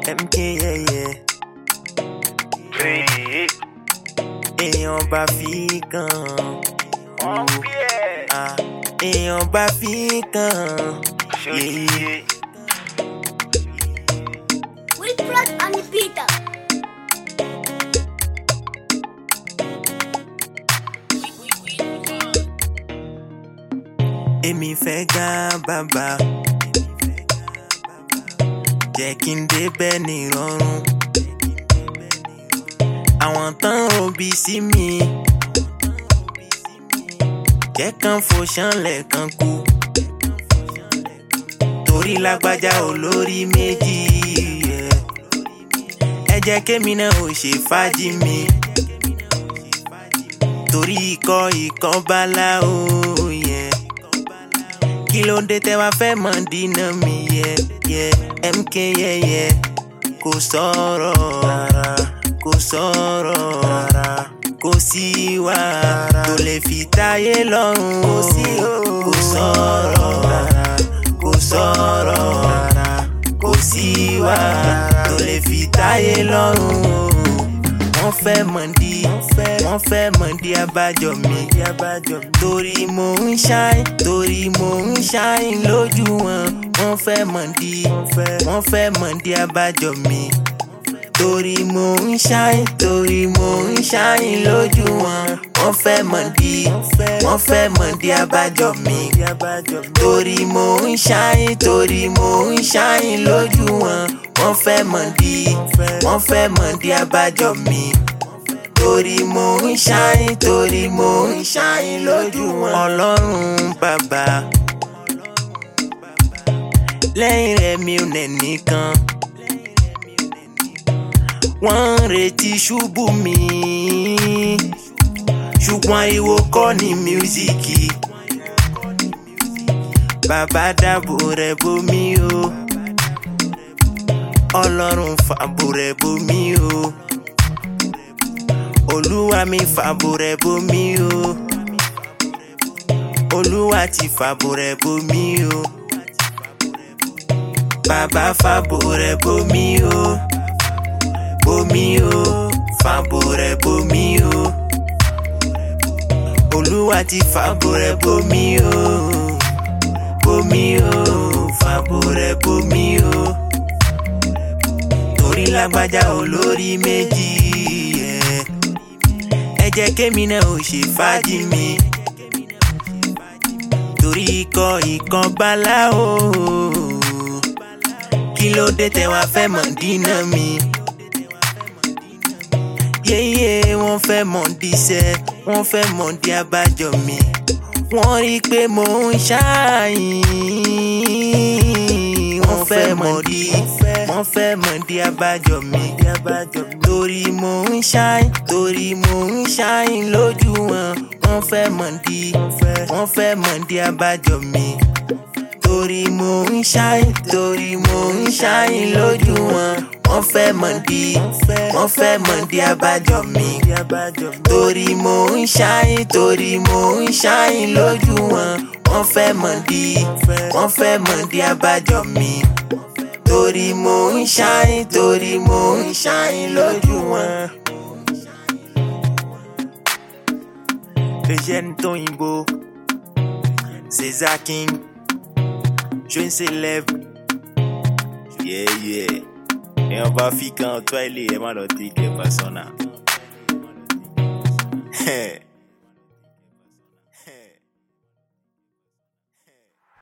MK, yeah. Èèyàn bá fi kàn. Èèyàn bá fi kàn. Wilfred and Peter. Èmi fẹ́ ga bàbá. Jẹ́ kí n débẹ̀ ní ìrọ̀rùn. Àwọn tán òbí sí mi. Jẹ́ kán fò ṣánlẹ̀ kan kú. Torí lágbájá olórí méjì. Ẹ jẹ́ kémi náà ò ṣe fàájì mi. Torí ikọ̀ bálá o. Kí ló dé tẹ́ wá fẹ́ mọ̀ dínà mi, MK, kò sọ̀rọ̀ rárá, kò sọ̀rọ̀ rárá, kò sí wà tó lè fi táyé lọ́rùn, kò sọ̀rọ̀ rárá, kò sọ̀rọ̀ rárá, kò sí wà tó lè fi táyé lọ́rùn. Wọ́n fẹ́ mọ̀ dí abájọ mi. Torí mo ń shine lójú wọn. Wọ́n fẹ́ mọ̀ dí abájọ mi. Torí mo ń shine lójú wọn. Wọ́n fẹ́ mọ̀ dí abájọ mi. Torí mo ń shine lójú wọn. Wọ́n fẹ́ mọ̀ dí abájọ mi. Torí mo ń shine lójú wọn. Ọlọ́run bàbá, lẹ́yìn rẹ̀ mi ò nẹ́nìkan. Wọ́n ń retí ṣubú mi, ṣùgbọ́n ariwo kọ́ ni míúsíkì. Bàbá dáàbò rẹ̀ bò mí o, Ọlọ́run fàbò rẹ̀ bò mí o. Olúwa mi fàbò rẹ̀ bò mí o. Olúwa ti fàbò rẹ̀ bò mí o. Bàbá fàbò rẹ̀ bò mí o. Bò mí o, fàbò rẹ̀ bò mí o. Olúwa ti fàbò rẹ̀ bò mí o. Bò mí o, fàbò rẹ̀ bò mí o. Torí lágbájá olórí méjì. Ẹ jẹ́ kémi náà ò ṣe fàájì mi. Torí ikọ̀ bálá o. Kí ló dé tẹ́ wá fẹ́ mọ̀ dínà mi? Wọ́n fẹ́ mọ̀ díṣẹ́, wọ́n fẹ́ mọ̀ dí abájọ mi. Wọ́n rí pé mo ń shine. Wọ́n fẹ́ mọ̀ dí abájọ mi. Torí mo ń shine lójú wọn. Wọ́n fẹ́ mọ̀ dí abájọ mi. Torí mo ń shine lójú wọn. Wọ́n fẹ́ mọ̀ dí abájọ mi. Torí mo ń shine lójú wọn. Wọ́n fẹ́ mọ̀ dí abájọ mi. Torí mo ń shine lójú wọn. Eugène Tonimbo, César King, jeune célèbre. Et on va fiquer en toile et malotique personne.